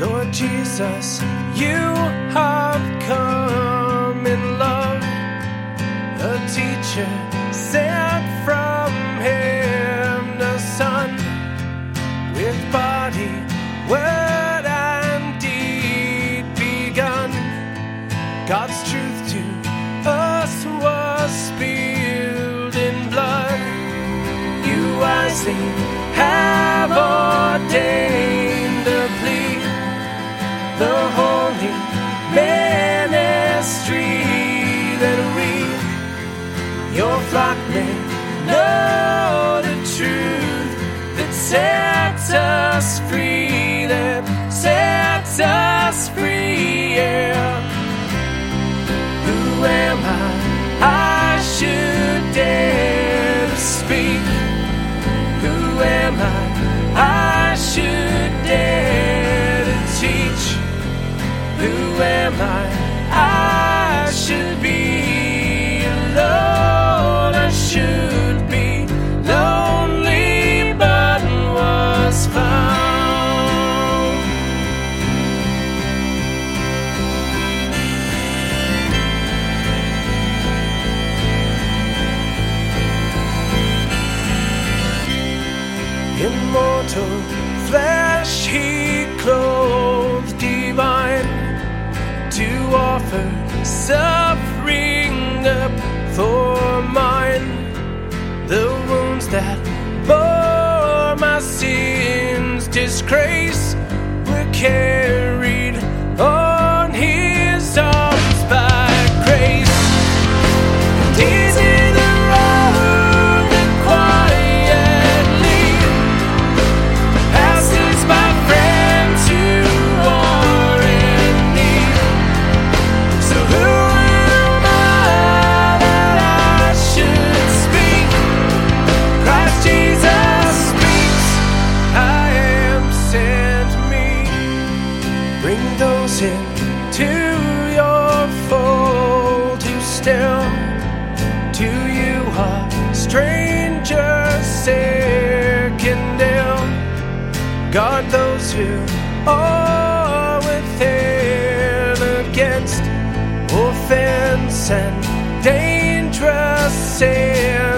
Lord Jesus, you have come in love, a teacher sent from him, the Son, with body, word, and deed begun. God's truth to us was spilled in blood. You wisely have ordained a plea, the holy ministry, that we, your flock, may know the truth that sets us free, that sets us free, yeah. Who am I should dare to speak? Who am I should dare to teach? Who am I should be alone? I should be lonely, but was found. Immortal flesh he clothed divine, to offer suffering up for mine. The wounds that bore my sins' disgrace were carried on his arms by grace. And easy the road that quietly passes by friends who are in need. So who am I that I should speak? Christ Jesus speaks, I am sent me. Bring those into your fold who still to you are strangers, sick and ill. Guard those who are within against offense and dangerous sin.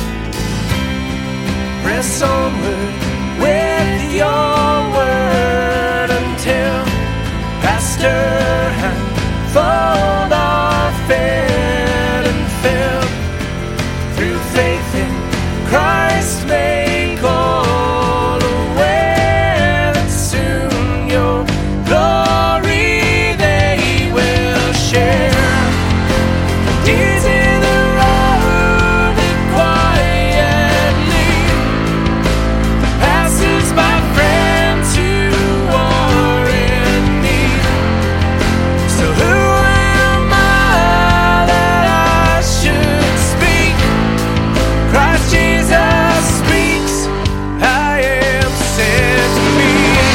Press onward with your word until pastor and fold are fed and filled. Through faith in Christ make all aware that soon your glory they will share. And easy the road that quietly passes by friends who are in need. So who am I that I should speak? Christ Jesus speaks, I am sent me.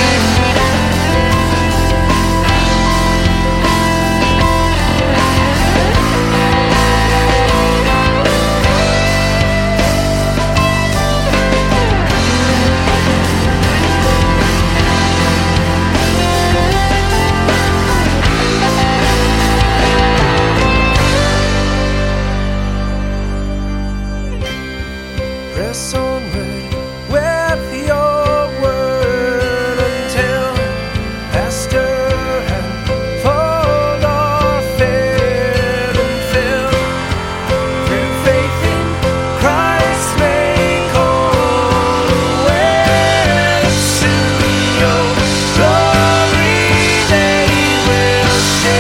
Press onward with your word until pastor and fold are fed and filled. Through faith in Christ make all aware that soon your glory they will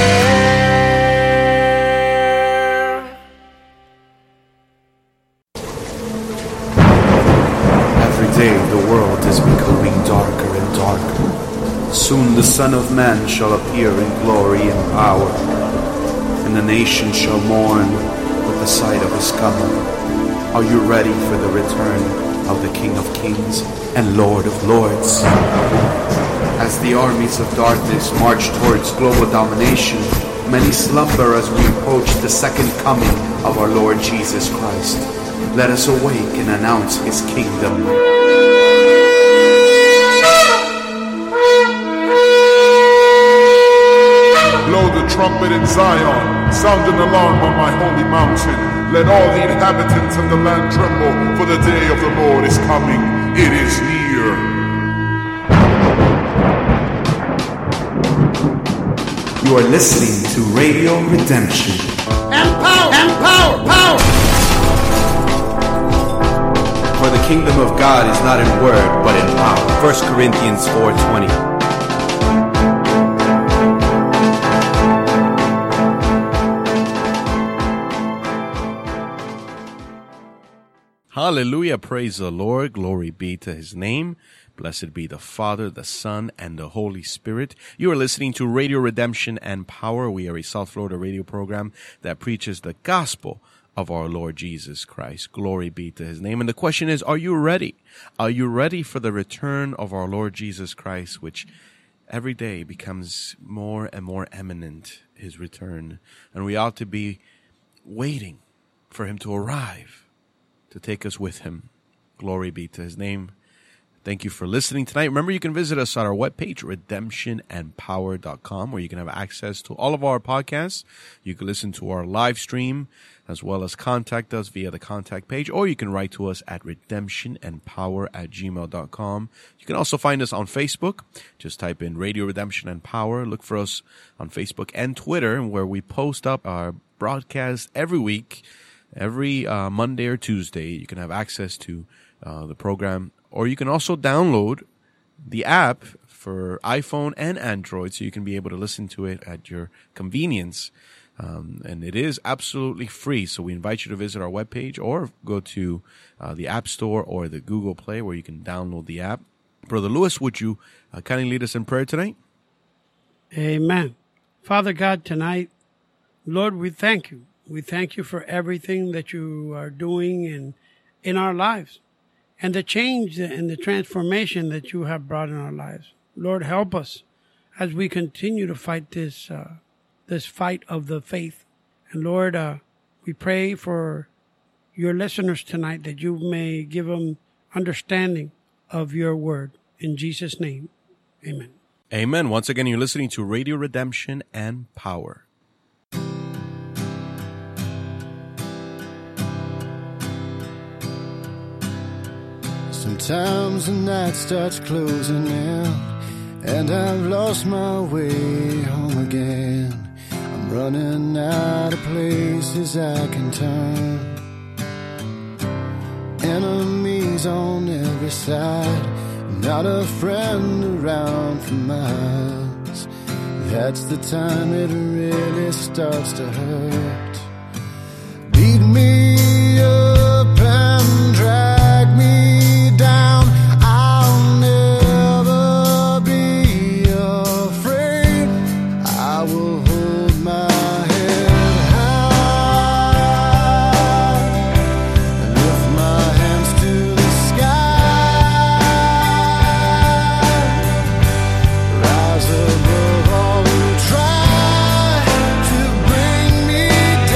share. Every day the world is becoming darker and darker. Soon the Son of Man shall appear in glory and power, and the nations shall mourn with the sight of his coming. Are you ready for the return of the King of Kings and Lord of Lords? As the armies of darkness march towards global domination, many slumber as we approach the second coming of our Lord Jesus Christ. Let us awake and announce his kingdom. trumpet in Zion, sound an alarm on my holy mountain. Let all the inhabitants of the land tremble, for the day of the Lord is coming. It is near. You are listening to Radio Redemption. And power. For the kingdom of God is not in word, but in power. 1 Corinthians 4:20. Hallelujah. Praise the Lord. Glory be to his name. Blessed be the Father, the Son, and the Holy Spirit. You are listening to Radio Redemption and Power. We are a South Florida radio program that preaches the gospel of our Lord Jesus Christ. Glory be to his name. And the question is, are you ready? Are you ready for the return of our Lord Jesus Christ, which every day becomes more and more imminent, his return? And we ought to be waiting for him to arrive, to take us with him. Glory be to his name. Thank you for listening tonight. Remember, you can visit us on our webpage, redemptionandpower.com, where you can have access to all of our podcasts. You can listen to our live stream, as well as contact us via the contact page, or you can write to us at redemptionandpower@gmail.com. You can also find us on Facebook. Just type in Radio Redemption and Power. Look for us on Facebook and Twitter, where we post up our broadcast every week, every Monday or Tuesday. You can have access to the program, or you can also download the app for iPhone and Android, so you can be able to listen to it at your convenience. And it is absolutely free, so we invite you to visit our webpage or go to the App Store or the Google Play, where you can download the app. Brother Lewis, would you kindly lead us in prayer tonight? Amen. Father God, tonight, Lord, we thank you. We thank you for everything that you are doing in our lives, and the change and the transformation that you have brought in our lives. Lord, help us as we continue to fight this fight of the faith. And Lord, we pray for your listeners tonight, that you may give them understanding of your word. In Jesus' name, amen. Amen. Once again, you're listening to Radio Redemption and Power. Sometimes the night starts closing in, and I've lost my way home again. I'm running out of places I can turn. Enemies on every side, not a friend around for miles. That's the time it really starts to hurt. Beat me up and drag me down. I'll never be afraid. I will hold my head high and lift my hands to the sky. Rise above all who try to bring me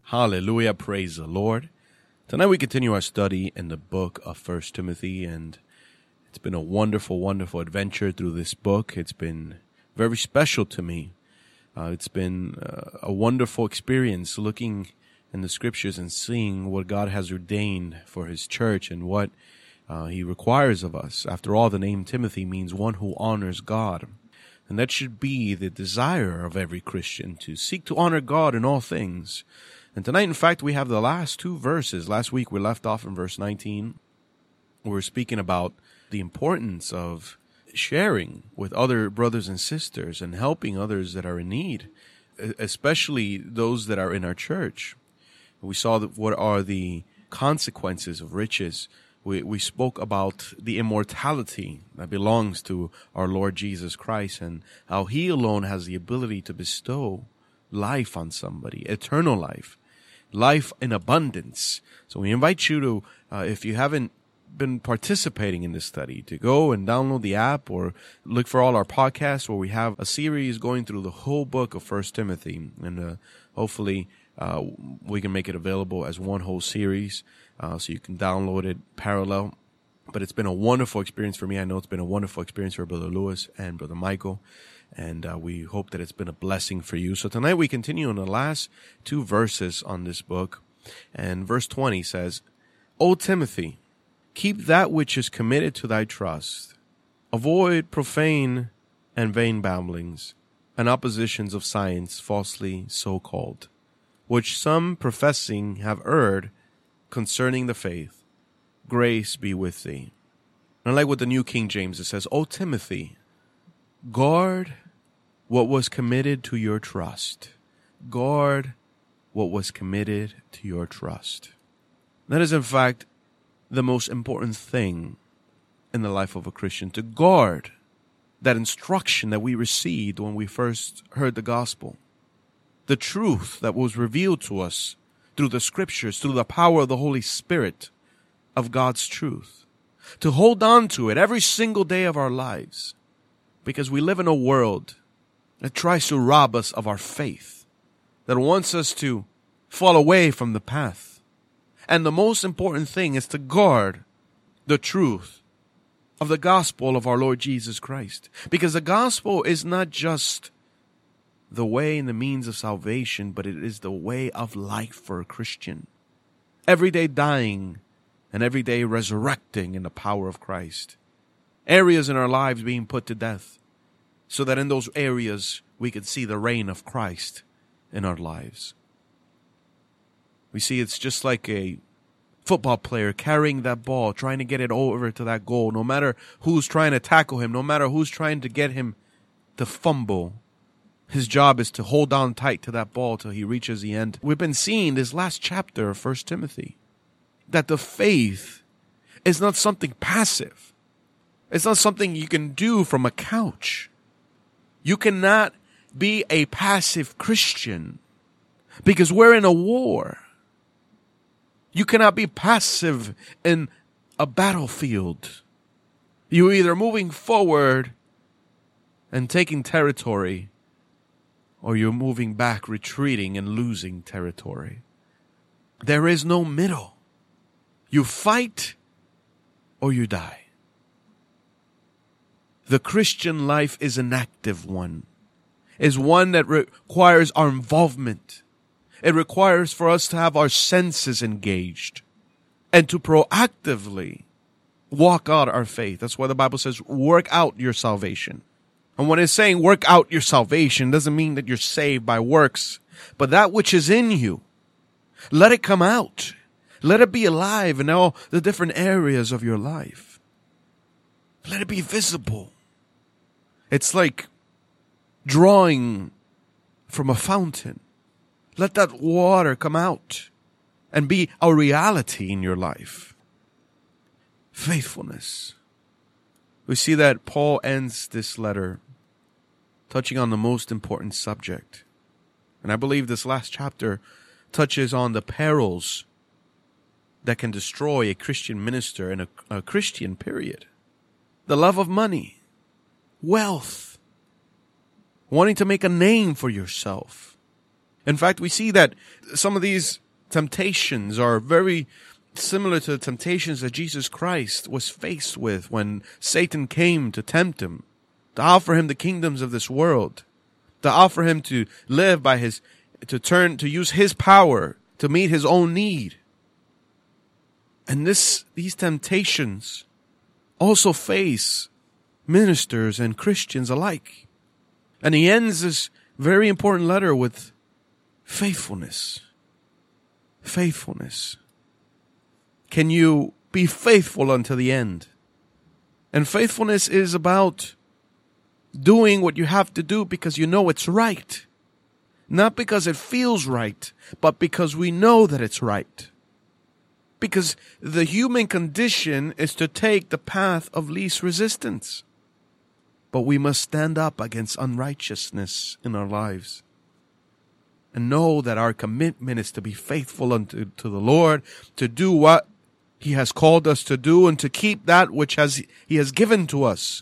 Hallelujah. Praise the Lord. Tonight we continue our study in the book of 1 Timothy, and it's been a wonderful, wonderful adventure through this book. It's been very special to me. It's been a wonderful experience looking in the scriptures and seeing what God has ordained for his church and what he requires of us. After all, the name Timothy means one who honors God. And that should be the desire of every Christian, to seek to honor God in all things. And tonight, in fact, we have the last two verses. Last week we left off in verse 19. We were speaking about the importance of sharing with other brothers and sisters and helping others that are in need, especially those that are in our church. We saw that what are the consequences of riches. We spoke about the immortality that belongs to our Lord Jesus Christ and how he alone has the ability to bestow life on somebody, eternal life, life in abundance. So we invite you to, if you haven't been participating in this study, to go and download the app or look for all our podcasts where we have a series going through the whole book of 1 Timothy. And hopefully we can make it available as one whole series. So you can download it parallel. But it's been a wonderful experience for me. I know it's been a wonderful experience for Brother Lewis and Brother Michael. And we hope that it's been a blessing for you. So tonight we continue on the last two verses on this book. And verse 20 says, O Timothy, keep that which is committed to thy trust. Avoid profane and vain babblings and oppositions of science falsely so called, which some professing have erred concerning the faith. Grace be with thee. And I like what the New King James, it says, O Timothy, guard what was committed to your trust. Guard what was committed to your trust. That is, in fact, the most important thing in the life of a Christian, to guard that instruction that we received when we first heard the gospel. The truth that was revealed to us through the scriptures, through the power of the Holy Spirit of God's truth. To hold on to it every single day of our lives. Because we live in a world that tries to rob us of our faith. That wants us to fall away from the path. And the most important thing is to guard the truth of the gospel of our Lord Jesus Christ. Because the gospel is not just the way and the means of salvation, but it is the way of life for a Christian. Every day dying and every day resurrecting in the power of Christ. Areas in our lives being put to death, so that in those areas we could see the reign of Christ in our lives. We see it's just like a football player carrying that ball, trying to get it over to that goal, no matter who's trying to tackle him, no matter who's trying to get him to fumble. His job is to hold on tight to that ball till he reaches the end. We've been seeing this last chapter of 1 Timothy, that the faith is not something passive. It's not something you can do from a couch. You cannot be a passive Christian because we're in a war. You cannot be passive in a battlefield. You're either moving forward and taking territory, or you're moving back, retreating and losing territory. There is no middle. You fight or you die. The Christian life is an active one. Is one that requires our involvement. It requires for us to have our senses engaged and to proactively walk out our faith. That's why the Bible says, work out your salvation. And when it's saying work out your salvation, doesn't mean that you're saved by works, but that which is in you, let it come out. Let it be alive in all the different areas of your life. Let it be visible. It's like drawing from a fountain. Let that water come out and be a reality in your life. Faithfulness. We see that Paul ends this letter touching on the most important subject. And I believe this last chapter touches on the perils that can destroy a Christian minister in a Christian period. The love of money, wealth, wanting to make a name for yourself. In fact, we see that some of these temptations are very similar to the temptations that Jesus Christ was faced with when Satan came to tempt him, to offer him the kingdoms of this world, to offer him to live by to use his power to meet his own need. And these temptations also face ministers and Christians alike. And he ends this very important letter with faithfulness. Faithfulness. Can you be faithful unto the end? And faithfulness is about doing what you have to do because you know it's right. Not because it feels right, but because we know that it's right. Because the human condition is to take the path of least resistance. But we must stand up against unrighteousness in our lives. And know that our commitment is to be faithful unto the Lord, to do what He has called us to do, and to keep that which He has given to us.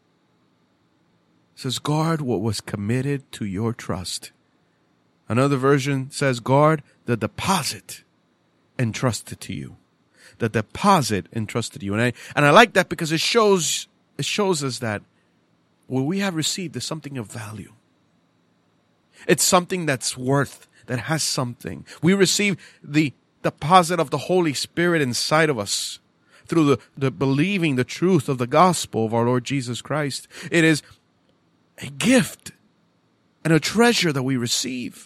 It says, guard what was committed to your trust. Another version says, guard the deposit entrusted to you. The deposit entrusted to you. And I like that because it shows us that what we have received is something of value. It's something that's worth, that has something. We receive the deposit of the Holy Spirit inside of us through the believing the truth of the gospel of our Lord Jesus Christ. It is a gift and a treasure that we receive.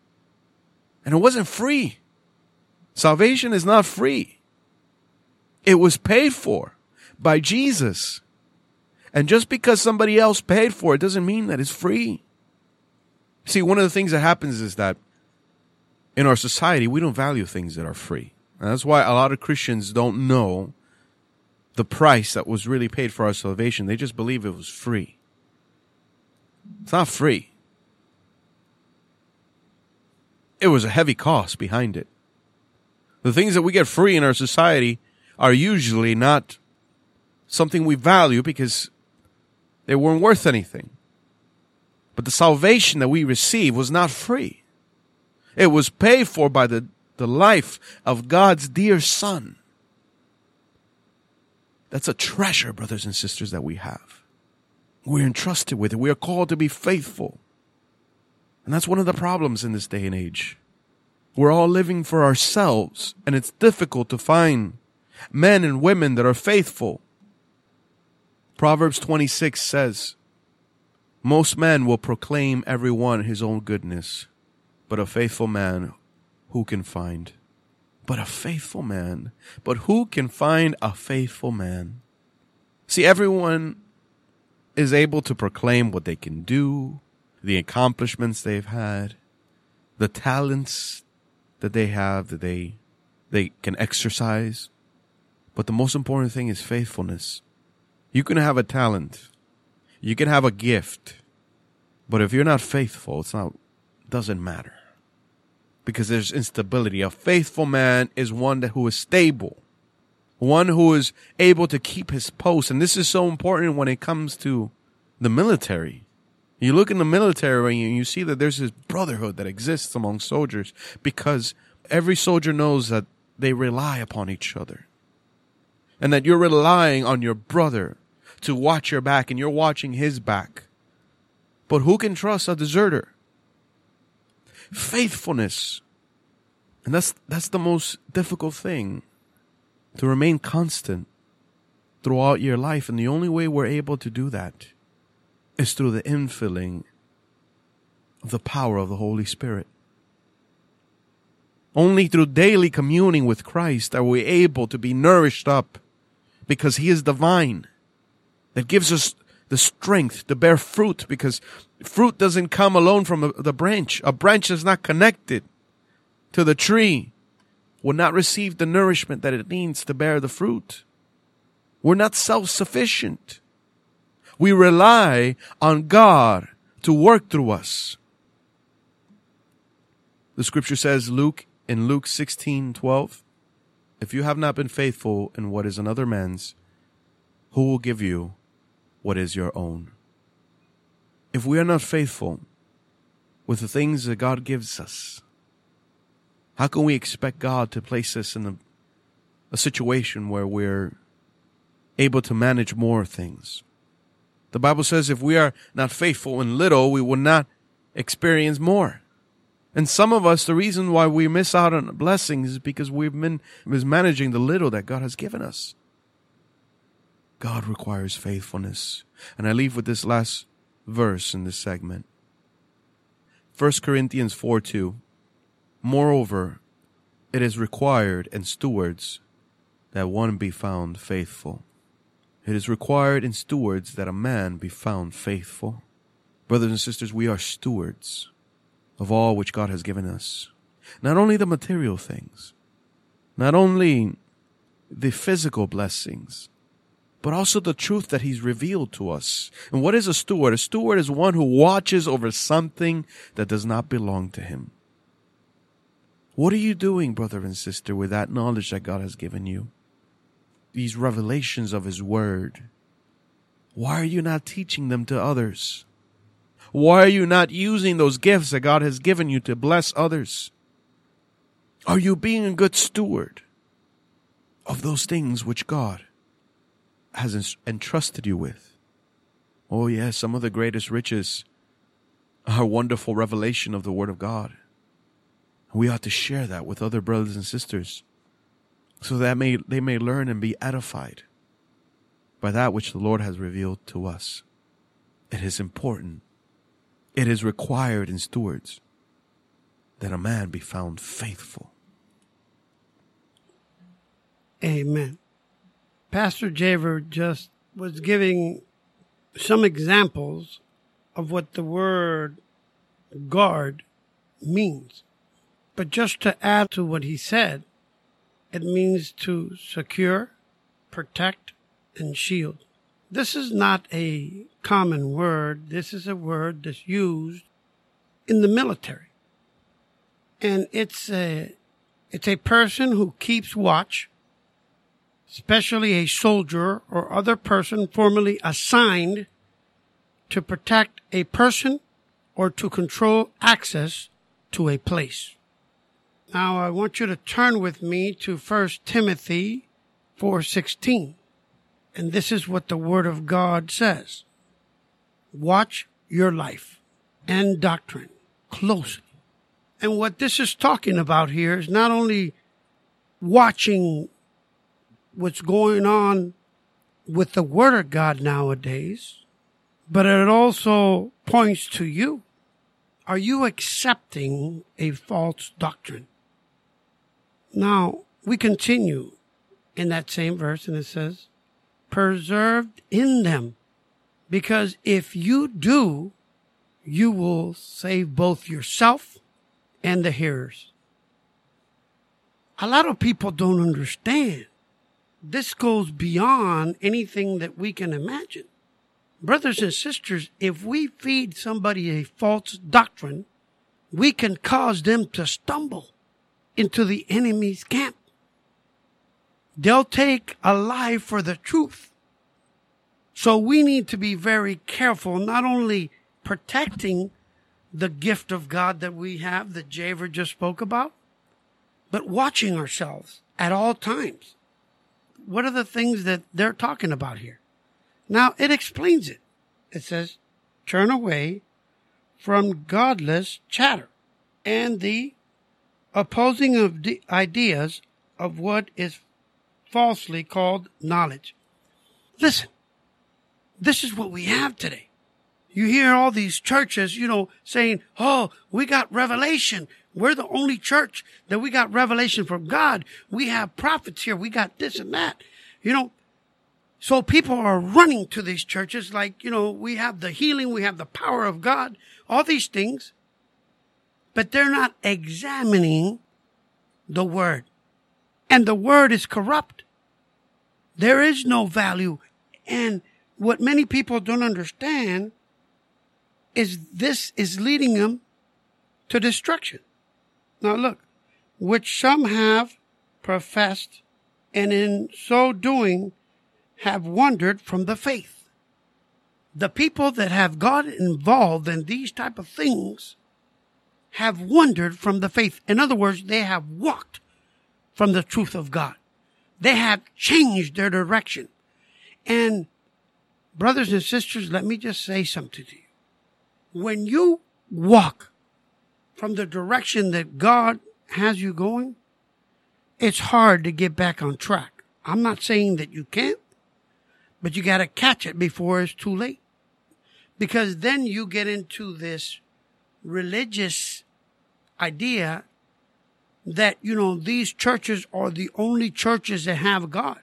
And it wasn't free. Salvation is not free. It was paid for by Jesus. And just because somebody else paid for it doesn't mean that it's free. See, one of the things that happens is that in our society, we don't value things that are free. And that's why a lot of Christians don't know the price that was really paid for our salvation. They just believe it was free. It's not free. It was a heavy cost behind it. The things that we get free in our society are usually not something we value because they weren't worth anything. But the salvation that we receive was not free. It was paid for by the life of God's dear Son. That's a treasure, brothers and sisters, that we have. We're entrusted with it. We are called to be faithful. And that's one of the problems in this day and age. We're all living for ourselves, and it's difficult to find men and women that are faithful. Proverbs 26 says, most men will proclaim every one his own goodness, but a faithful man who can find? But who can find a faithful man? See, everyone is able to proclaim what they can do, the accomplishments they've had, the talents that they have, that they can exercise. But the most important thing is faithfulness. You can have a talent. You can have a gift. But if you're not faithful, doesn't matter. Because there's instability. A faithful man is one who is stable. One who is able to keep his post. And this is so important when it comes to the military. You look in the military and you see that there's this brotherhood that exists among soldiers because every soldier knows that they rely upon each other. And that you're relying on your brother to watch your back and you're watching his back. But who can trust a deserter? Faithfulness. And that's the most difficult thing. To remain constant throughout your life. And the only way we're able to do that is through the infilling of the power of the Holy Spirit. Only through daily communing with Christ are we able to be nourished up, because He is divine. That gives us the strength to bear fruit, because fruit doesn't come alone from the branch. A branch is not connected to the tree, will not receive the nourishment that it needs to bear the fruit. We're not self-sufficient. We rely on God to work through us. The scripture says in Luke 16:12, if you have not been faithful in what is another man's, who will give you what is your own? If we are not faithful with the things that God gives us? How can we expect God to place us in a situation where we're able to manage more things? The Bible says if we are not faithful in little, we will not experience more. And some of us, the reason why we miss out on blessings is because we've been mismanaging the little that God has given us. God requires faithfulness. And I leave with this last verse in this segment. 1 Corinthians 4:2. Moreover, it is required in stewards that one be found faithful. It is required in stewards that a man be found faithful. Brothers and sisters, we are stewards of all which God has given us. Not only the material things, not only the physical blessings, but also the truth that He's revealed to us. And what is a steward? A steward is one who watches over something that does not belong to him. What are you doing, brother and sister, with that knowledge that God has given you? These revelations of His Word. Why are you not teaching them to others? Why are you not using those gifts that God has given you to bless others? Are you being a good steward of those things which God has entrusted you with? Oh yes, some of the greatest riches are wonderful revelation of the Word of God. We ought to share that with other brothers and sisters so that they may learn and be edified by that which the Lord has revealed to us. It is important. It is required in stewards that a man be found faithful. Amen. Pastor Javer just was giving some examples of what the word guard means. But just to add to what he said, it means to secure, protect, and shield. This is not a common word. This is a word that's used in the military. And it's a person who keeps watch, especially a soldier or other person formerly assigned to protect a person or to control access to a place. Now, I want you to turn with me to 1 Timothy 4:16. And this is what the Word of God says. Watch your life and doctrine closely. And what this is talking about here is not only watching what's going on with the Word of God nowadays, but it also points to you. Are you accepting a false doctrine? Now, we continue in that same verse, and it says, preserved in them, because if you do, you will save both yourself and the hearers. A lot of people don't understand. This goes beyond anything that we can imagine. Brothers and sisters, if we feed somebody a false doctrine, we can cause them to stumble into the enemy's camp. They'll take a lie for the truth. So we need to be very careful, not only protecting the gift of God that we have, that Javer just spoke about, but watching ourselves at all times. What are the things that they're talking about here? Now, it explains it. It says, turn away from godless chatter and the opposing of the ideas of what is falsely called knowledge. Listen, this is what we have today. You hear all these churches, saying, oh, we got revelation. We're the only church that we got revelation from God. We have prophets here. We got this and that. So people are running to these churches like, we have the healing, we have the power of God, all these things. But they're not examining the Word. And the Word is corrupt. There is no value. And what many people don't understand is this is leading them to destruction. Now look, which some have professed, and in so doing have wandered from the faith. The people that have got involved in these type of things have wandered from the faith. In other words, they have walked from the truth of God. They have changed their direction. And brothers and sisters, let me just say something to you. When you walk from the direction that God has you going, it's hard to get back on track. I'm not saying that you can't, but you got to catch it before it's too late. Because then you get into this religious idea that, these churches are the only churches that have God.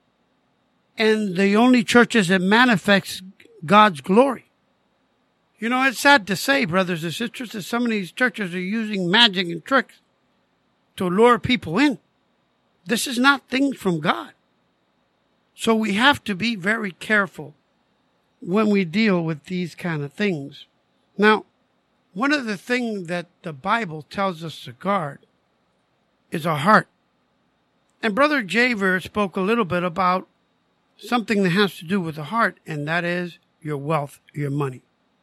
And the only churches that manifest God's glory. It's sad to say, brothers and sisters, that some of these churches are using magic and tricks to lure people in. This is not things from God. So we have to be very careful when we deal with these kind of things. Now, one of the things that the Bible tells us to guard is our heart. And Brother Javer spoke a little bit about something that has to do with the heart, and that is your wealth, your money.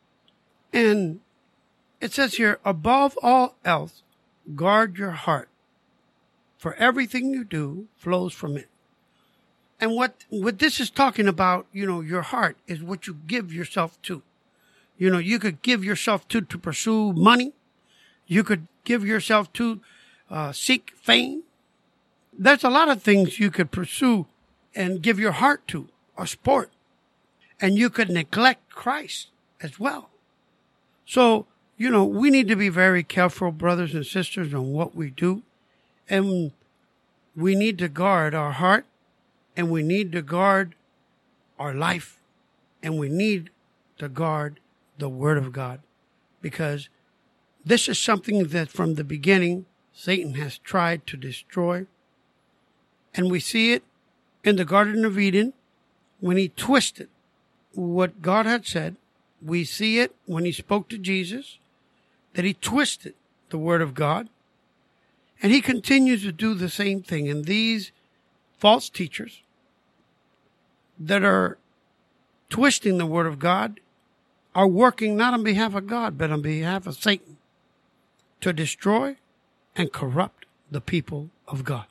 And it says here, above all else, guard your heart, for everything you do flows from it. And what this is talking about, your heart is what you give yourself to. You could give yourself to pursue money. You could give yourself to seek fame. There's a lot of things you could pursue and give your heart to, or sport. And you could neglect Christ as well. So, we need to be very careful, brothers and sisters, on what we do. And we need to guard our heart, and we need to guard our life, and we need to guard the Word of God. Because this is something that from the beginning, Satan has tried to destroy. And we see it in the Garden of Eden when he twisted what God had said. We see it when he spoke to Jesus, that he twisted the Word of God. And he continues to do the same thing. And these false teachers that are twisting the Word of God are working not on behalf of God, but on behalf of Satan to destroy and corrupt the people of God.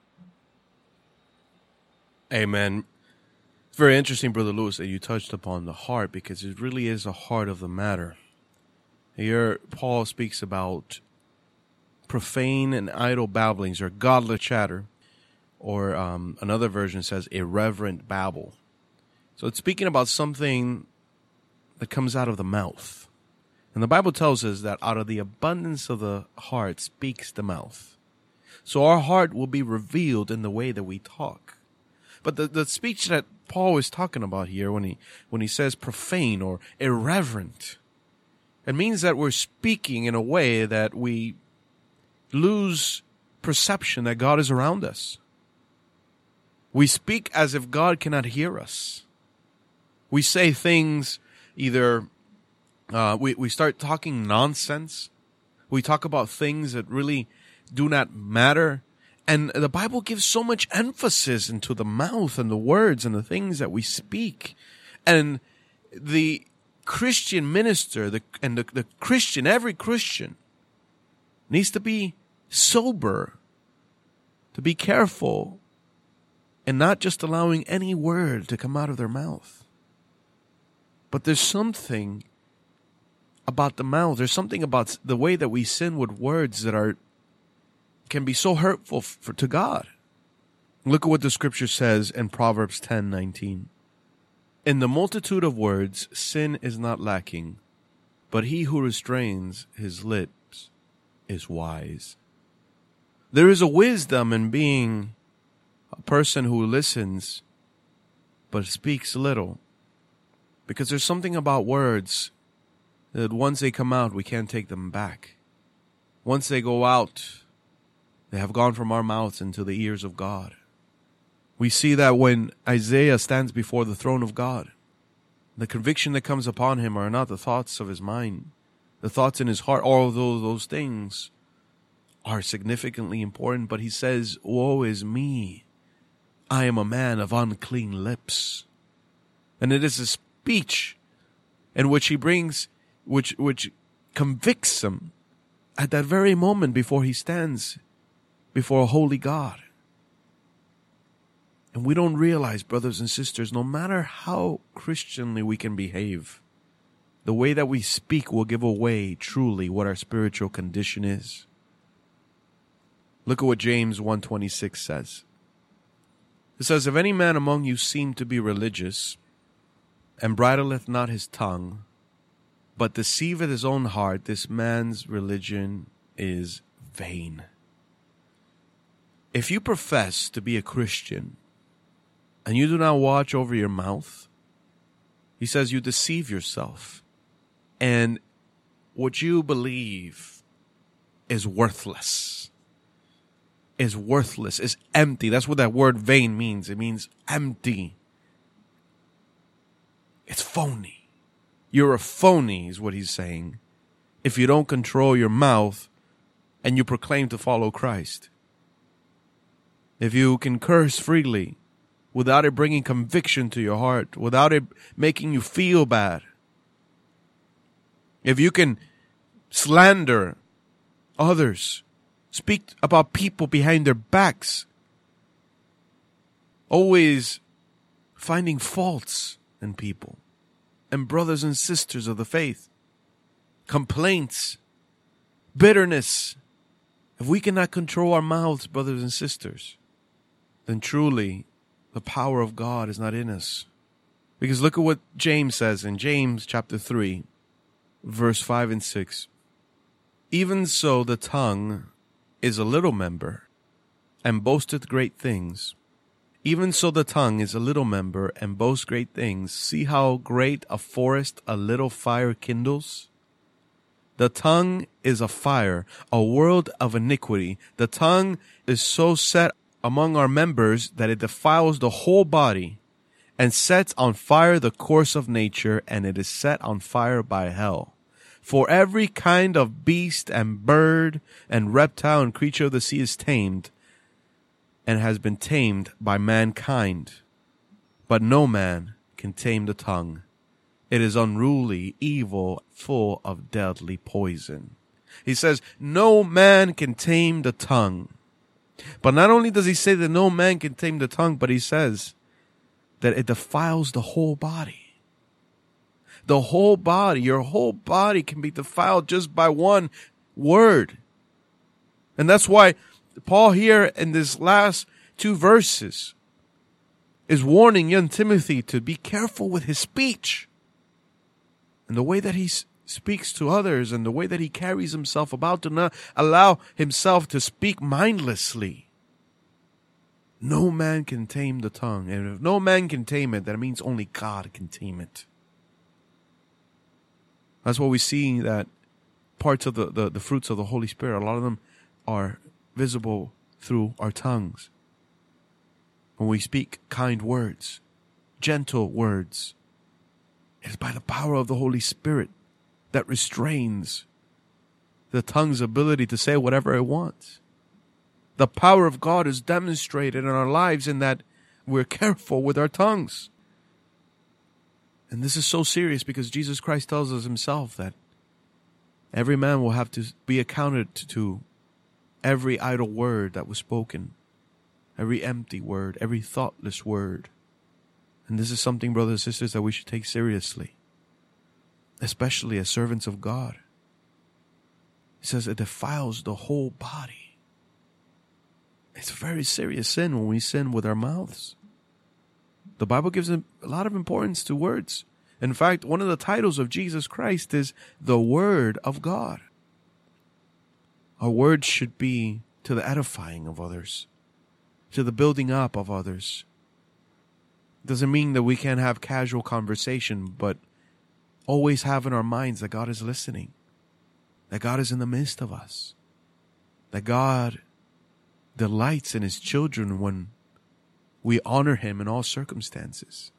Amen. It's very interesting, Brother Lewis, that you touched upon the heart, because it really is the heart of the matter. Here, Paul speaks about profane and idle babblings, or godless chatter, or another version says irreverent babble. So it's speaking about something that comes out of the mouth. And the Bible tells us that out of the abundance of the heart speaks the mouth. So our heart will be revealed in the way that we talk. But the speech that Paul is talking about here, when he says profane or irreverent, it means that we're speaking in a way that we lose perception that God is around us. We speak as if God cannot hear us. We say things, either we start talking nonsense. We talk about things that really do not matter. And the Bible gives so much emphasis into the mouth and the words and the things that we speak. And the Christian minister, the Christian, every Christian needs to be sober, to be careful, and not just allowing any word to come out of their mouth. But there's something about the mouth. There's something about the way that we sin with words that can be so hurtful to God. Look at what the scripture says in Proverbs 10:19. In the multitude of words, sin is not lacking, but he who restrains his lips is wise. There is a wisdom in being a person who listens but speaks little, because there's something about words that once they come out, we can't take them back. Once they go out, they have gone from our mouths into the ears of God. We see that when Isaiah stands before the throne of God, the conviction that comes upon him are not the thoughts of his mind. The thoughts in his heart, although those things are significantly important, but he says, woe is me. I am a man of unclean lips. And it is a speech in which he brings, which convicts him at that very moment before he stands before a holy God. And we don't realize, brothers and sisters, no matter how Christianly we can behave, the way that we speak will give away truly what our spiritual condition is. Look at what James 1:26 says. It says, if any man among you seem to be religious, and bridleth not his tongue, but deceiveth his own heart, this man's religion is vain. If you profess to be a Christian, and you do not watch over your mouth, he says you deceive yourself. And what you believe is worthless. Is worthless, is empty. That's what that word vain means. It means empty. It's phony. You're a phony, is what he's saying, if you don't control your mouth and you proclaim to follow Christ. If you can curse freely without it bringing conviction to your heart, without it making you feel bad, if you can slander others, speak about people behind their backs, always finding faults in people and brothers and sisters of the faith, complaints, bitterness, if we cannot control our mouths, brothers and sisters, then truly the power of God is not in us. Because look at what James says in James chapter 3, verse 5 and 6. Even so the tongue is a little member, and boasteth great things. Even so the tongue is a little member, and boasts great things. See how great a forest a little fire kindles? The tongue is a fire, a world of iniquity. The tongue is so set among our members that it defiles the whole body, and sets on fire the course of nature, and it is set on fire by hell. For every kind of beast and bird and reptile and creature of the sea is tamed, and has been tamed by mankind. But no man can tame the tongue. It is unruly, evil, full of deadly poison. He says, no man can tame the tongue. But not only does he say that no man can tame the tongue, but he says that it defiles the whole body. The whole body, your whole body can be defiled just by one word. And that's why Paul here in this last 2 verses is warning young Timothy to be careful with his speech and the way that he speaks to others and the way that he carries himself about, to not allow himself to speak mindlessly. No man can tame the tongue. And if no man can tame it, that means only God can tame it. That's what we see, that parts of the fruits of the Holy Spirit, a lot of them are visible through our tongues. When we speak kind words, gentle words, it is by the power of the Holy Spirit that restrains the tongue's ability to say whatever it wants. The power of God is demonstrated in our lives in that we're careful with our tongues. And this is so serious because Jesus Christ tells us himself that every man will have to be accounted to every idle word that was spoken, every empty word, every thoughtless word. And this is something, brothers and sisters, that we should take seriously, especially as servants of God. He says it defiles the whole body. It's a very serious sin when we sin with our mouths. The Bible gives a lot of importance to words. In fact, one of the titles of Jesus Christ is the Word of God. Our words should be to the edifying of others, to the building up of others. Doesn't mean that we can't have casual conversation, but always have in our minds that God is listening, that God is in the midst of us, that God delights in his children when we honor him in all circumstances.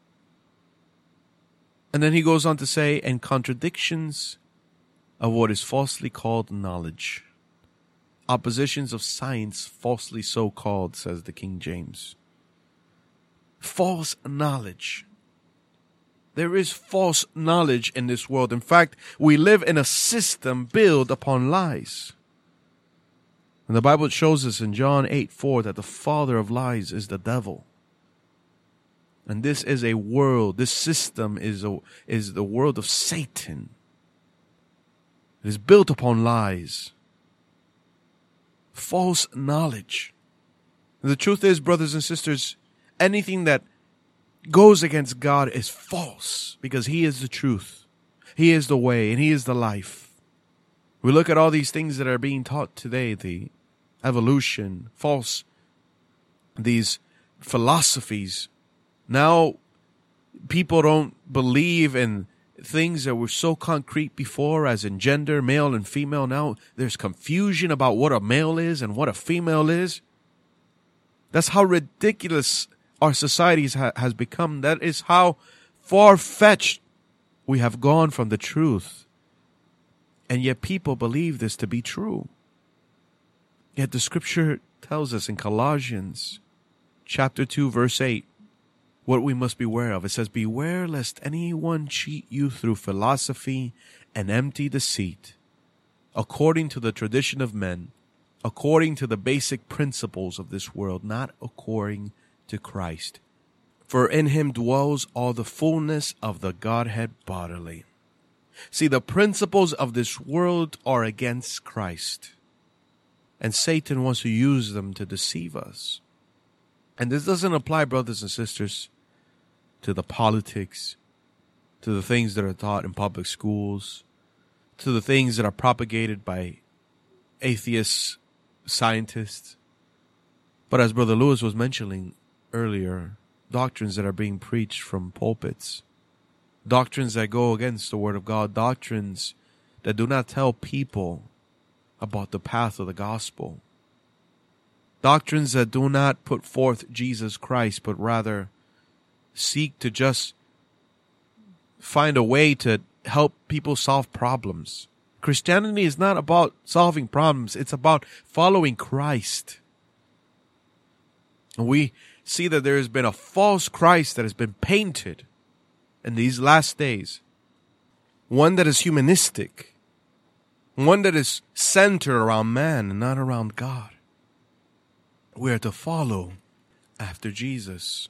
And then he goes on to say, and contradictions of what is falsely called knowledge. Oppositions of science falsely so called, says the King James. False knowledge. There is false knowledge in this world. In fact, we live in a system built upon lies. And the Bible shows us in John 8:4 that the father of lies is the devil. And this is a world, this system is the world of Satan. It is built upon lies. False knowledge. And the truth is, brothers and sisters, anything that goes against God is false, because He is the truth. He is the way, and He is the life. We look at all these things that are being taught today, the evolution, these philosophies. Now, people don't believe in things that were so concrete before, as in gender, male and female. Now there's confusion about what a male is and what a female is. That's how ridiculous our society has become. That is how far-fetched we have gone from the truth. And yet people believe this to be true. Yet the scripture tells us in Colossians chapter 2, verse 8, what we must beware of. It says, beware lest anyone cheat you through philosophy and empty deceit, according to the tradition of men, according to the basic principles of this world, not according to Christ. For in Him dwells all the fullness of the Godhead bodily. See, the principles of this world are against Christ, and Satan wants to use them to deceive us. And this doesn't apply, brothers and sisters, to the politics, to the things that are taught in public schools, to the things that are propagated by atheist scientists. But as Brother Lewis was mentioning earlier, doctrines that are being preached from pulpits, doctrines that go against the Word of God, doctrines that do not tell people about the path of the gospel, doctrines that do not put forth Jesus Christ, but rather seek to just find a way to help people solve problems. Christianity is not about solving problems. It's about following Christ. And we see that there has been a false Christ that has been painted in these last days. One that is humanistic. One that is centered around man and not around God. We are to follow after Jesus.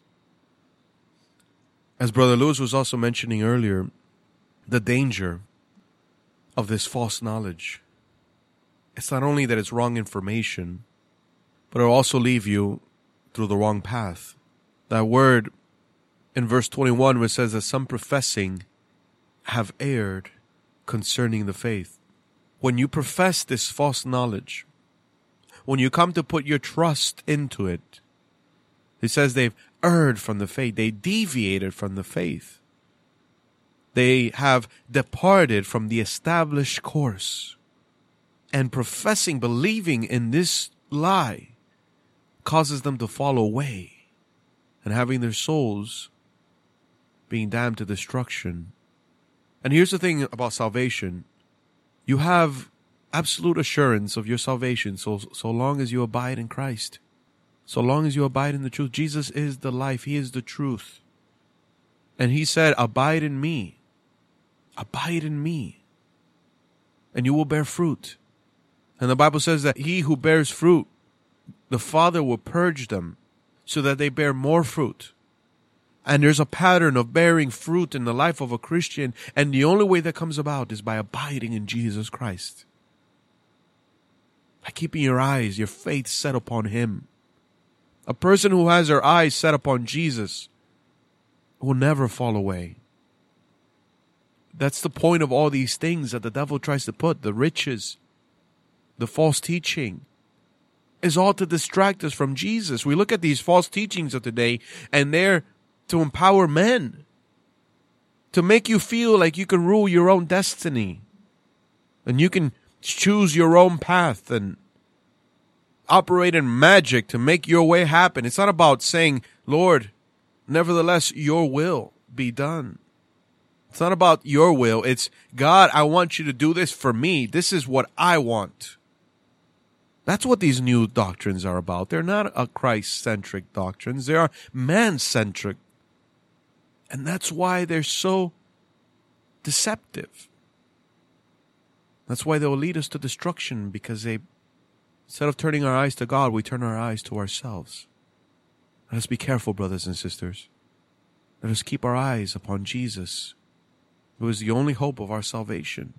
As Brother Lewis was also mentioning earlier, the danger of this false knowledge. It's not only that it's wrong information, but it'll also leave you through the wrong path. That word in verse 21 where it says that some professing have erred concerning the faith. When you profess this false knowledge, when you come to put your trust into it, it says they've erred from the faith. They deviated from the faith. They have departed from the established course. And professing, believing in this lie causes them to fall away and having their souls being damned to destruction. And here's the thing about salvation. You have absolute assurance of your salvation so long as you abide in Christ. So long as you abide in the truth. Jesus is the life. He is the truth. And He said, abide in me. Abide in me. And you will bear fruit. And the Bible says that he who bears fruit, the Father will purge them so that they bear more fruit. And there's a pattern of bearing fruit in the life of a Christian. And the only way that comes about is by abiding in Jesus Christ. By keeping your eyes, your faith set upon Him. A person who has their eyes set upon Jesus will never fall away. That's the point of all these things that the devil tries to put. The riches, the false teaching, is all to distract us from Jesus. We look at these false teachings of today, and they're to empower men, to make you feel like you can rule your own destiny, and you can choose your own path and operate in magic to make your way happen. It's not about saying, Lord, nevertheless, your will be done. It's not about your will. It's, God, I want you to do this for me. This is what I want. That's what these new doctrines are about. They're not a Christ-centric doctrines. They are man-centric. And that's why they're so deceptive. That's why they'll lead us to destruction, because instead of turning our eyes to God, we turn our eyes to ourselves. Let us be careful, brothers and sisters. Let us keep our eyes upon Jesus, who is the only hope of our salvation.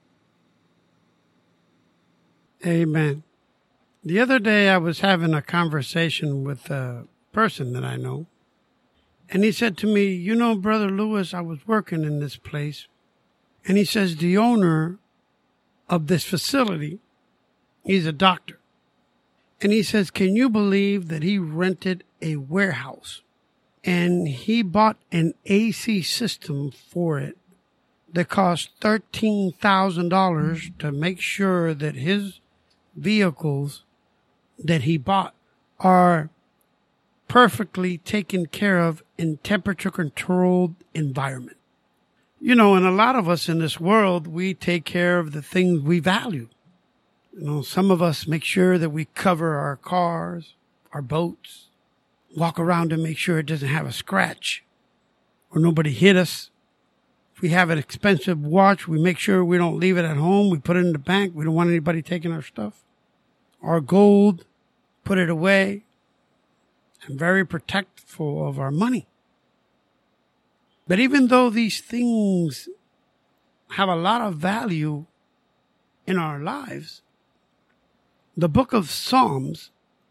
Amen. The other day I was having a conversation with a person that I know, and he said to me, you know, Brother Lewis, I was working in this place, and he says the owner of this facility, he's a doctor, and he says, can you believe that he rented a warehouse and he bought an AC system for it that cost $13,000 to make sure that his vehicles that he bought are perfectly taken care of in temperature controlled environment. You know, and a lot of us in this world, we take care of the things we value. You know, some of us make sure that we cover our cars, our boats, walk around and make sure it doesn't have a scratch or nobody hit us. If we have an expensive watch, we make sure we don't leave it at home. We put it in the bank. We don't want anybody taking our stuff. Our gold, put it away, and very protectful of our money. But even though these things have a lot of value in our lives, the book of Psalms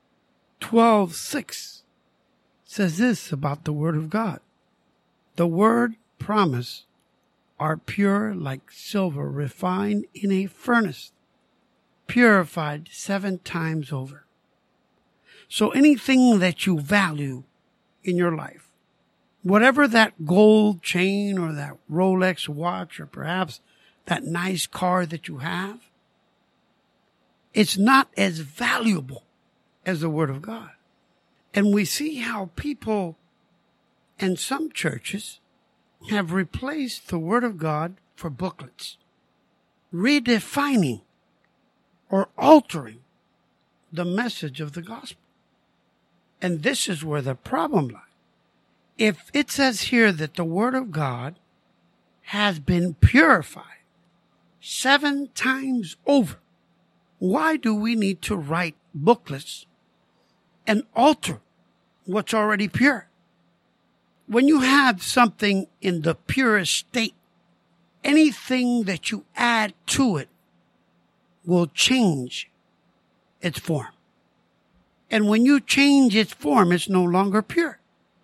12:6 says this about the Word of God. The word promise are pure like silver refined in a furnace, purified 7 times over. So anything that you value in your life, whatever that gold chain or that Rolex watch or perhaps that nice car that you have, it's not as valuable as the Word of God. And we see how people and some churches have replaced the Word of God for booklets, redefining or altering the message of the gospel. And this is where the problem lies. If it says here that the Word of God has been purified 7 times over, why do we need to write booklets and alter what's already pure? When you have something in the purest state, anything that you add to it will change its form. And when you change its form, it's no longer pure.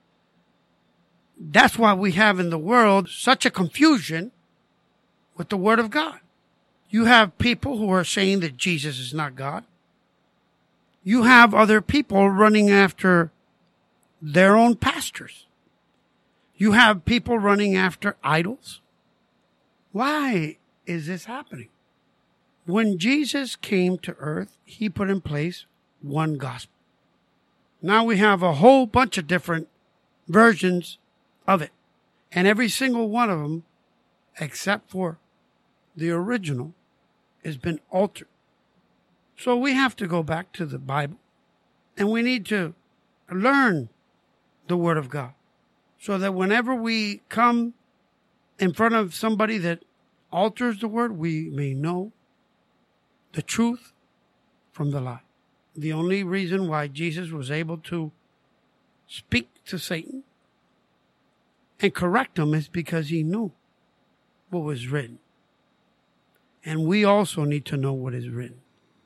That's why we have in the world such a confusion with the Word of God. You have people who are saying that Jesus is not God. You have other people running after their own pastors. You have people running after idols. Why is this happening? When Jesus came to earth, he put in place one gospel. Now we have a whole bunch of different versions of it. And every single one of them, except for the original, has been altered. So we have to go back to the Bible, and we need to learn the Word of God, so that whenever we come in front of somebody that alters the Word, we may know the truth from the lie. The only reason why Jesus was able to speak to Satan and correct him is because he knew what was written. And we also need to know what is written.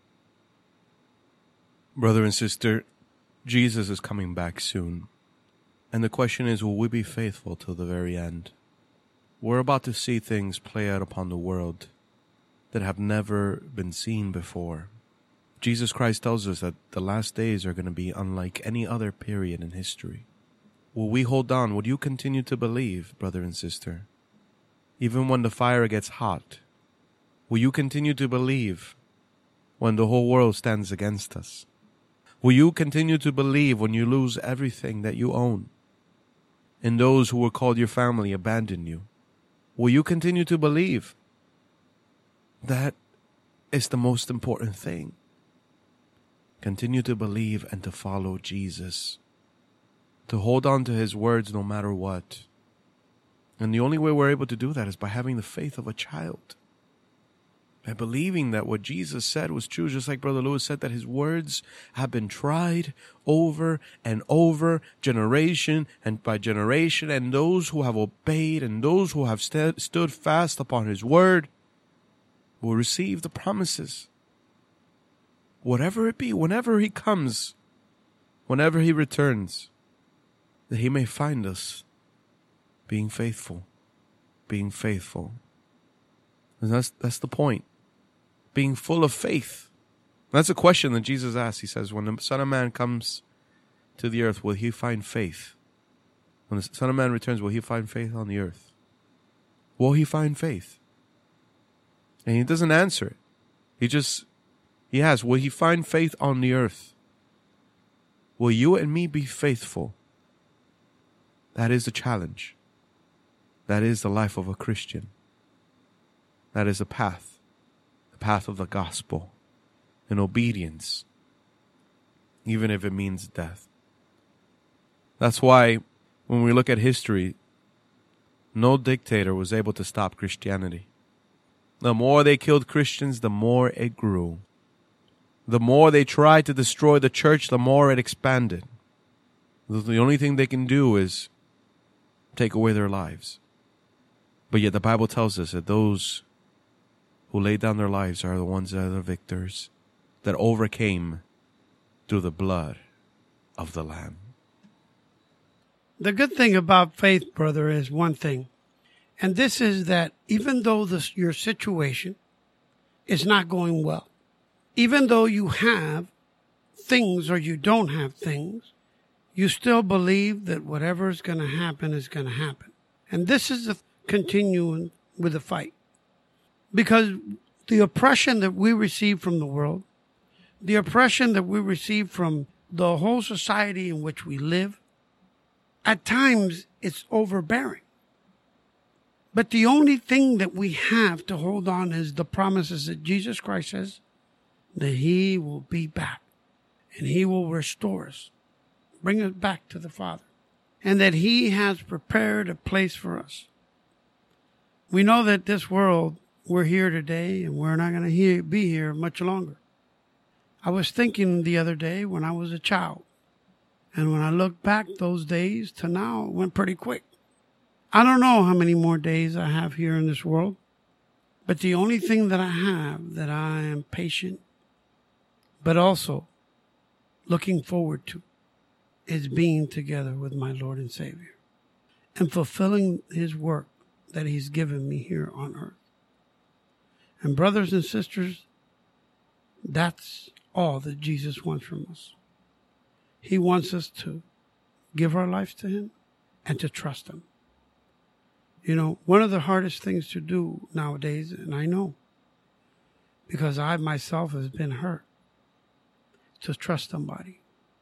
Brother and sister, Jesus is coming back soon. And the question is, will we be faithful till the very end? We're about to see things play out upon the world that have never been seen before. Jesus Christ tells us that the last days are going to be unlike any other period in history. Will we hold on? Would you continue to believe, brother and sister? Even when the fire gets hot, will you continue to believe when the whole world stands against us? Will you continue to believe when you lose everything that you own and those who were called your family abandon you? Will you continue to believe? That is the most important thing. Continue to believe and to follow Jesus, to hold on to his words no matter what. And the only way we're able to do that is by having the faith of a child. By believing that what Jesus said was true, just like Brother Lewis said, that his words have been tried over and over, generation and by generation, and those who have obeyed and those who have stood fast upon his word will receive the promises. Whatever it be, whenever he comes, whenever he returns, that he may find us being faithful, being faithful. And that's the point. Being full of faith. That's a question that Jesus asked. He says, when the Son of Man comes to the earth, will he find faith? When the Son of Man returns, will he find faith on the earth? Will he find faith? And he doesn't answer it. He asks, will he find faith on the earth? Will you and me be faithful? That is the challenge. That is the life of a Christian. That is the path of the gospel, in obedience, even if it means death. That's why when we look at history, no dictator was able to stop Christianity. The more they killed Christians, the more it grew. The more they tried to destroy the church, the more it expanded. The only thing they can do is take away their lives. But yet the Bible tells us that those who laid down their lives are the ones that are the victors, that overcame through the blood of the Lamb. The good thing about faith, brother, is one thing. And this is that even though your situation is not going well, even though you have things or you don't have things, you still believe that whatever is going to happen is going to happen. And this is the continuing with the fight. Because the oppression that we receive from the world, the oppression that we receive from the whole society in which we live, at times it's overbearing. But the only thing that we have to hold on is the promises that Jesus Christ says that he will be back and he will restore us, bring us back to the Father, and that he has prepared a place for us. We know that this world, we're here today and we're not going to be here much longer. I was thinking the other day when I was a child, and when I look back those days to now, it went pretty quick. I don't know how many more days I have here in this world, but the only thing that I have that I am patient, but also looking forward to, is being together with my Lord and Savior and fulfilling his work that he's given me here on earth. And brothers and sisters, that's all that Jesus wants from us. He wants us to give our lives to him and to trust him. You know, one of the hardest things to do nowadays, and I know, because I myself has been hurt, to trust somebody.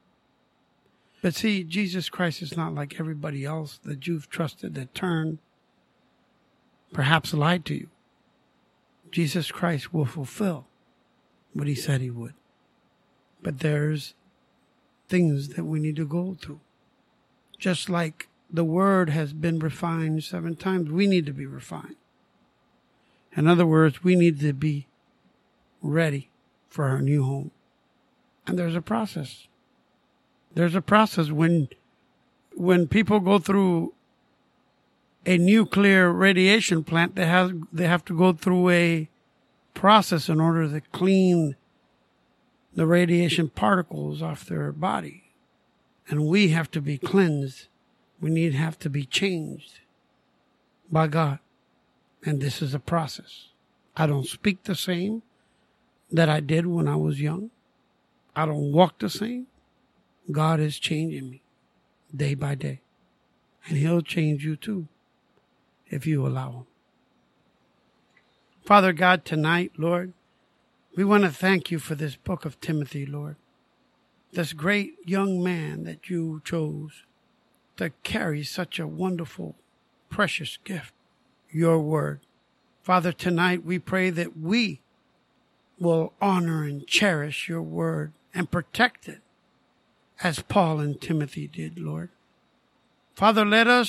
But see, Jesus Christ is not like everybody else that you've trusted that turned, perhaps lied to you. Jesus Christ will fulfill what he said he would. But there's things that we need to go through. Just like the word has been refined 7 times, we need to be refined. In other words, we need to be ready for our new home. And there's a process. There's a process when people go through a nuclear radiation plant, they have to go through a process in order to clean the radiation particles off their body. And we have to be cleansed. We have to be changed by God. And this is a process. I don't speak the same that I did when I was young. I don't walk the same. God is changing me day by day. And he'll change you too, if you allow him. Father God, tonight, Lord, we want to thank you for this book of Timothy, Lord. This great young man that you chose to carry such a wonderful, precious gift, your word. Father, tonight we pray that we will honor and cherish your word and protect it as Paul and Timothy did, Lord. Father, let us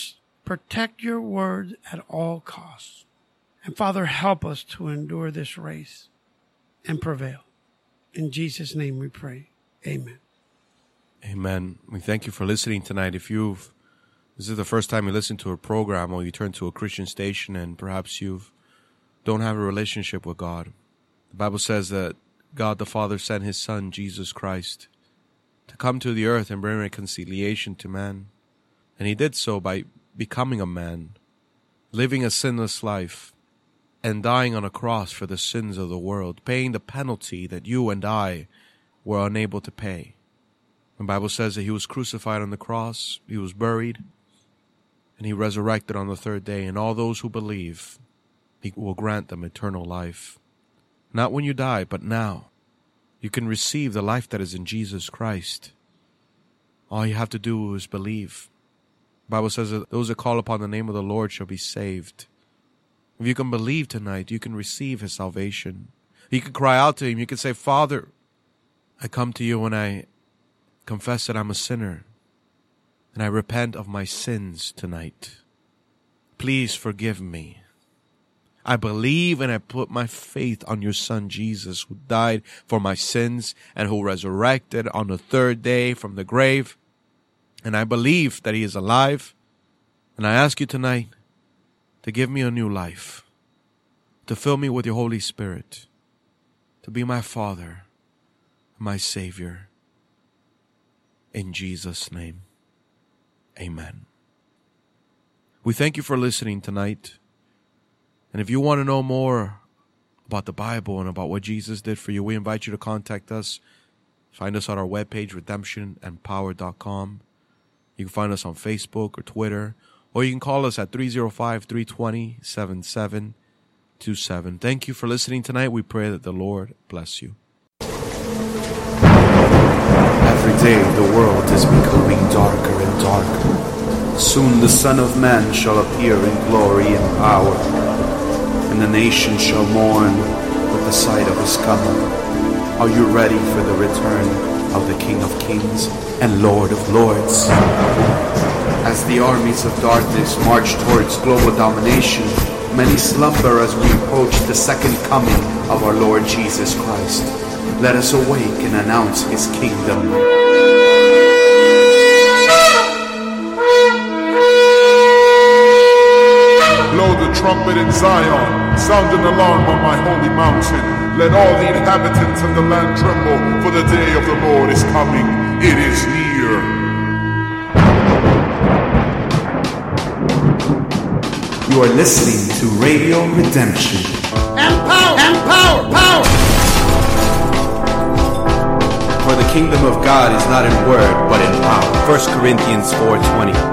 protect your word at all costs. And Father, help us to endure this race and prevail. In Jesus' name we pray. Amen. Amen. We thank you for listening tonight. If this is the first time you listen to a program or you turn to a Christian station and perhaps you don't have a relationship with God, the Bible says that God the Father sent his Son, Jesus Christ, to come to the earth and bring reconciliation to man. And he did so by becoming a man, living a sinless life, and dying on a cross for the sins of the world, paying the penalty that you and I were unable to pay. The Bible says that he was crucified on the cross, he was buried, and he resurrected on the third day. And all those who believe, he will grant them eternal life. Not when you die, but now. You can receive the life that is in Jesus Christ. All you have to do is believe. The Bible says that those that call upon the name of the Lord shall be saved. If you can believe tonight, you can receive his salvation. You can cry out to him. You can say, Father, I come to you and I confess that I'm a sinner. And I repent of my sins tonight. Please forgive me. I believe and I put my faith on your Son Jesus, who died for my sins and who resurrected on the third day from the grave. And I believe that he is alive. And I ask you tonight to give me a new life, to fill me with your Holy Spirit, to be my Father, my Savior. In Jesus' name, amen. We thank you for listening tonight. And if you want to know more about the Bible and about what Jesus did for you, we invite you to contact us. Find us on our webpage, redemptionandpower.com. You can find us on Facebook or Twitter, or you can call us at 305-320-7727. Thank you for listening tonight. We pray that the Lord bless you. Every day the world is becoming darker and darker. Soon the Son of Man shall appear in glory and power, and the nation shall mourn with the sight of his coming. Are you ready for the return of the King of Kings and Lord of Lords? As the armies of darkness march towards global domination, many slumber as we approach the second coming of our Lord Jesus Christ. Let us awake and announce his kingdom. Blow the trumpet in Zion, sound an alarm on my holy mountain. Let all the inhabitants of the land tremble, for the day of the Lord is coming. It is near. You are listening to Radio Redemption. And power! For the kingdom of God is not in word, but in power. 1 Corinthians 4:20.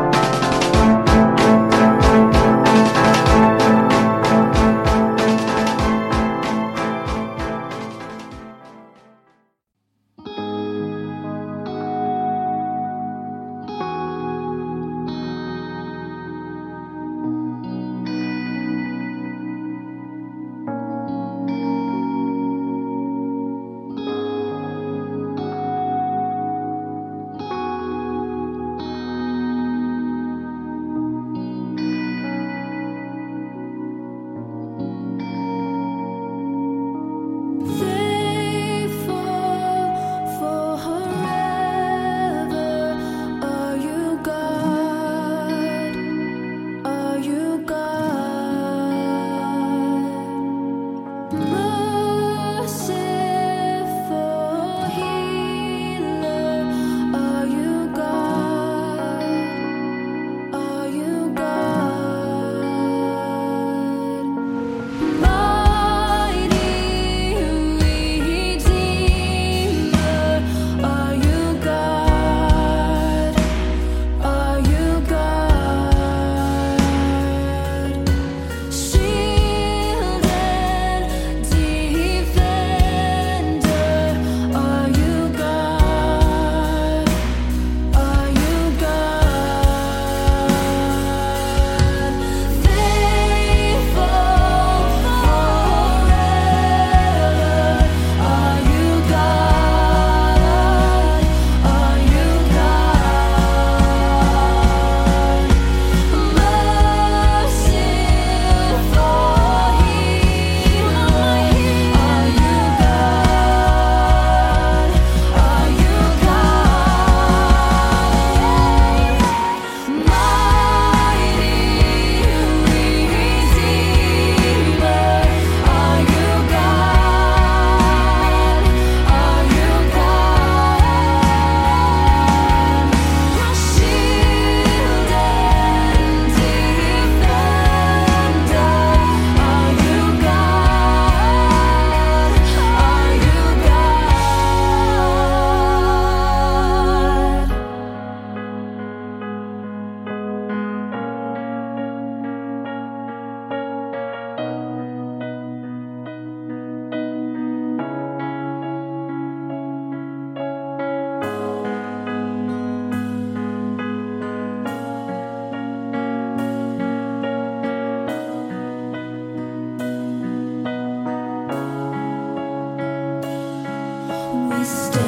me stay.